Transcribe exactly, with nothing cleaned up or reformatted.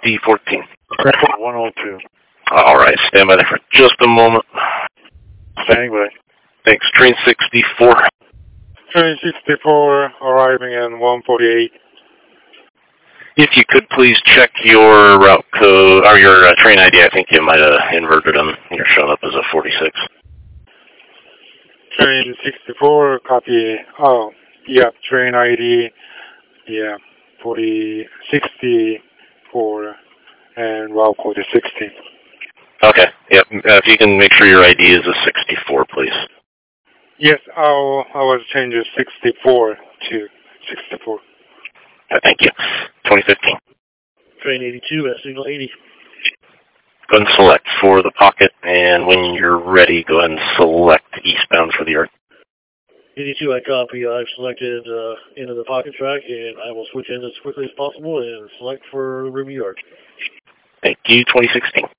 D fourteen. Airport one oh two. All right, stand by there for just a moment. Standing by. Thanks. Train sixty-four. Train sixty-four arriving in one forty-eight. If you could please check your route code, or your uh, train I D. I think you might have inverted them. You're showing up as a forty-six. Train sixty-four, copy. Oh, yeah, train I D, yeah, forty sixty-four, and route code is sixty. Okay, yep. Uh, if you can make sure your I D is a sixty-four, please. Yes, I'll, I will change it sixty-four to sixty-four. Uh, thank you. twenty fifteen. Train eighty-two at signal eighty. Go ahead and select for the pocket, and when you're ready, go ahead and select eastbound for the Earth. eighty-two, I copy. I've selected uh, into the pocket track, and I will switch in as quickly as possible and select for Ruby York. Thank you. twenty sixteen.